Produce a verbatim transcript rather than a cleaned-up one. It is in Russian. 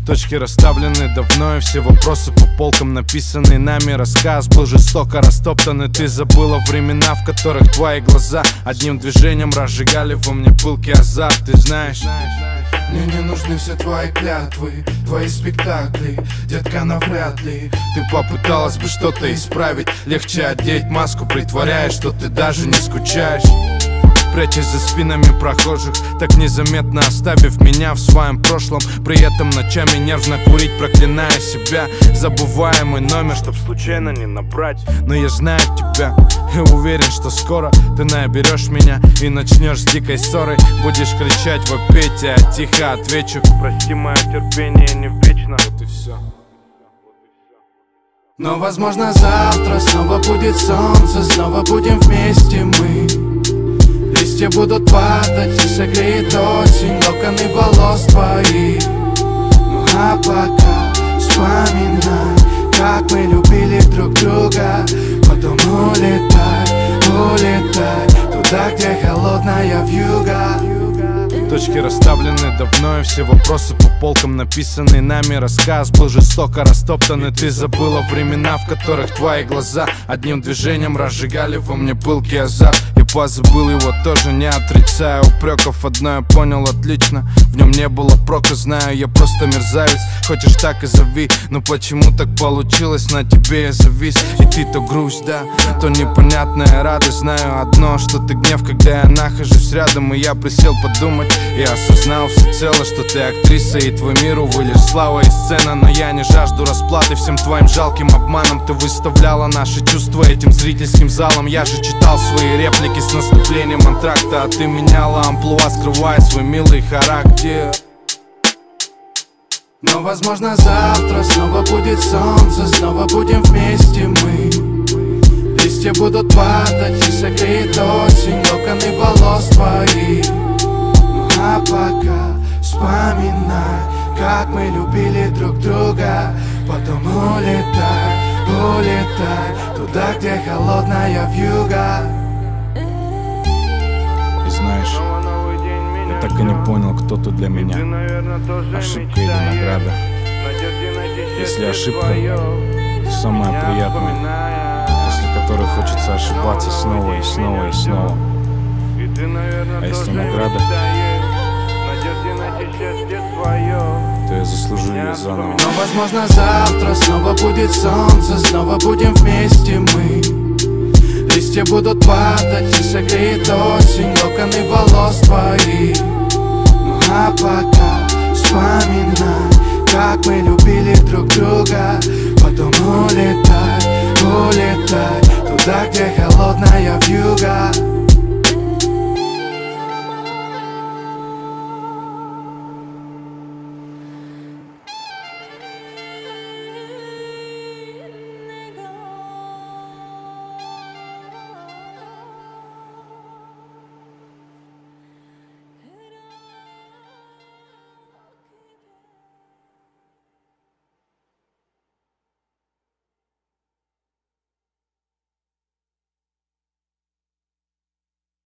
Точки расставлены давно, и все вопросы по полкам написаны нами. Рассказ был жестоко растоптан, и ты забыла времена, в которых твои глаза одним движением разжигали во мне пылкий азарт. Ты знаешь, мне не нужны все твои клятвы, твои спектакли, детка, навряд ли ты попыталась бы что-то исправить. Легче одеть маску, притворяясь, что ты даже не скучаешь, прячась за спинами прохожих, так незаметно оставив меня в своем прошлом. При этом ночами нервно курить, проклиная себя, забывая мой номер, чтоб случайно не набрать. Но я знаю тебя и уверен, что скоро ты наберешь меня и начнешь с дикой ссорой. Будешь кричать, вопить, я тихо отвечу: прости, мое терпение не вечно. Вот и все. Но возможно завтра снова будет солнце, снова будем вместе мы. Листья будут падать и согреет осень локоны волос твоих. Ну а пока вспоминай, как мы любили друг друга. Потом улетай, улетай туда, где холодная вьюга. Точки расставлены давно, и все вопросы по полкам написаны нами. Рассказ был жестоко растоптан, и ты забыла времена, в которых твои глаза одним движением разжигали во мне пылкий азарт. Я позабыл его тоже, не отрицаю упреков. Одно я понял отлично: в нем не было прока. Знаю, я просто мерзавец, хочешь так и зови. Но почему так получилось, на тебе я завис. И ты то грусть, да, то непонятная радость. Знаю одно, что ты гнев, когда я нахожусь рядом. И я присел подумать и осознал всецело, что ты актриса, и твой мир, увы, лишь слава и сцена. Но я не жажду расплаты всем твоим жалким обманом. Ты выставляла наши чувства этим зрительским залом. Я же читал свои реплики с наступлением антракта, а ты меняла амплуа, скрывая свой милый характер. Но возможно завтра снова будет солнце, снова будем вместе мы. Листья будут падать и согреет осень локоны волос твоих. А пока вспоминай, как мы любили друг друга. Потом улетай, улетай туда, где холодная вьюга. И знаешь, я так и не понял, кто тут для меня, ошибка или награда. Если ошибка, то самая приятная, после которой хочется ошибаться снова и снова и снова. А если награда, то я заслужу ее заново. Но возможно завтра снова будет солнце, снова будем вместе мы. Листья будут падать и согреет осень локоны волос твоих. Ну а пока вспоминай, как мы любили друг друга. Потом улетай, улетай туда, где холодная вьюга.